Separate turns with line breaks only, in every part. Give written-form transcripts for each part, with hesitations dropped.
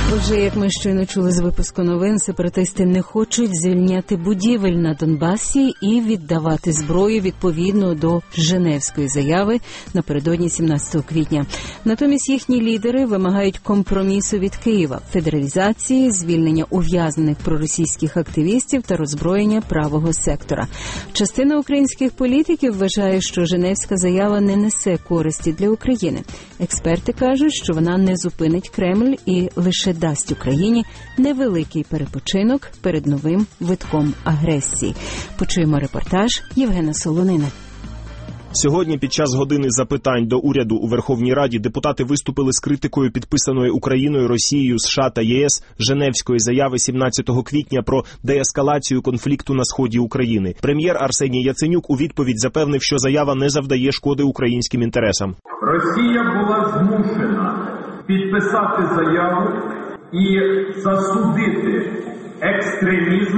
Отже, як ми щойно чули з випуску новин, сепаратисти не хочуть звільняти будівель на Донбасі і віддавати зброю відповідно до Женевської заяви напередодні 17 квітня. Натомість їхні лідери вимагають компромісу від Києва, федералізації, звільнення ув'язнених проросійських активістів та роззброєння правого сектора. Частина українських політиків вважає, що Женевська заява не несе користі для України. Експерти кажуть, що вона не зупинить Кремль і лише дасть Україні невеликий перепочинок перед новим витком агресії. Почуємо репортаж Євгена Солонина.
Сьогодні під час години запитань до уряду у Верховній Раді депутати виступили з критикою підписаної Україною, Росією, США та ЄС Женевської заяви 17 квітня про деескалацію конфлікту на сході України. Прем'єр Арсеній Яценюк у відповідь запевнив, що заява не завдає шкоди українським інтересам.
Росія була змушена підписати заяву і засудити екстремізм,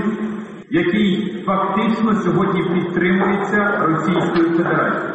який фактично сьогодні підтримується Російською Федерацією.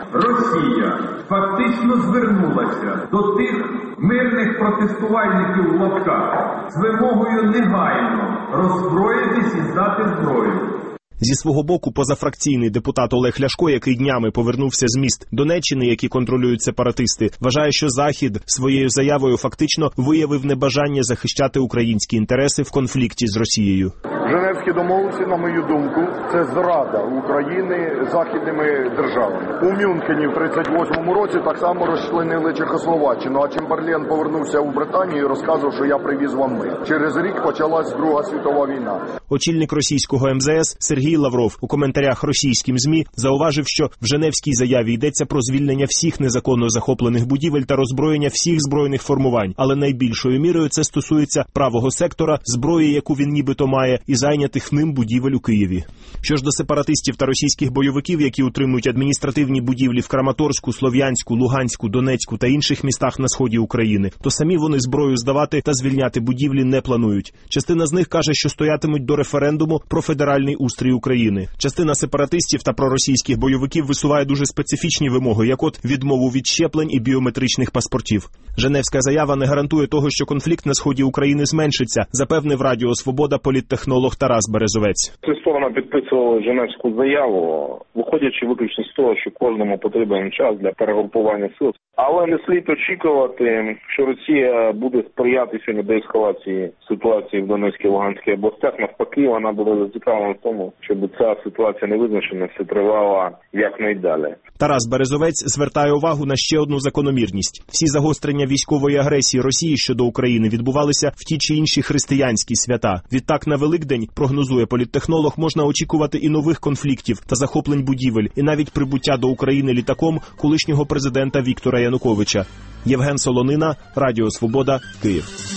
Росія фактично звернулася до тих мирних протестувальників в лапках з вимогою негайно роззброїтись і здати зброю.
Зі свого боку, позафракційний депутат Олег Ляшко, який днями повернувся з міст Донеччини, які контролюють сепаратисти, вважає, що Захід своєю заявою фактично виявив небажання захищати українські інтереси в конфлікті з Росією.
Женевські домовленості, на мою думку, це зрада України західними державами. У Мюнхені в 38-му році так само розчленили Чехословаччину, а Чемберлен повернувся у Британію і розказував, що я привіз вам мир. Через рік почалась Друга світова війна.
Очільник російського МЗС Сергій Лавров у коментарях російським ЗМІ зауважив, що в Женевській заяві йдеться про звільнення всіх незаконно захоплених будівель та роззброєння всіх збройних формувань, але найбільшою мірою це стосується правого сектора, зброї, яку він нібито має, і зайнятих ним будівель у Києві. Що ж до сепаратистів та російських бойовиків, які утримують адміністративні будівлі в Краматорську, Слов'янську, Луганську, Донецьку та інших містах на сході України, то самі вони зброю здавати та звільняти будівлі не планують. Частина з них каже, що стоятимуть до референдуму про федеральний устрій України. Частина сепаратистів та проросійських бойовиків висуває дуже специфічні вимоги, як от відмову від щеплень і біометричних паспортів. Женевська заява не гарантує того, що конфлікт на сході України зменшиться, запевнив Радіо Свобода політтехнолог Тарас Березовець.
Ці сторони підписували Женевську заяву, виходячи виключно з того, що кожному потрібен час для перегрупування сил. Але не слід очікувати, що Росія буде сприяти сьогодні деескалації ситуації в Донецькій, Луганській областях. Навпаки, вона буде зацікавлена в тому, щоб ця ситуація невизначена все тривала якнайдалі.
Тарас Березовець звертає увагу на ще одну закономірність. Всі загострення військової агресії Росії щодо України відбувалися в ті чи інші християнські свята. Відтак на Великдень, прогнозує політтехнолог, можна очікувати і нових конфліктів та захоплень будівель, і навіть прибуття до України літаком колишнього президента Віктора Януковича. Євген Солонина, Радіо Свобода, Київ.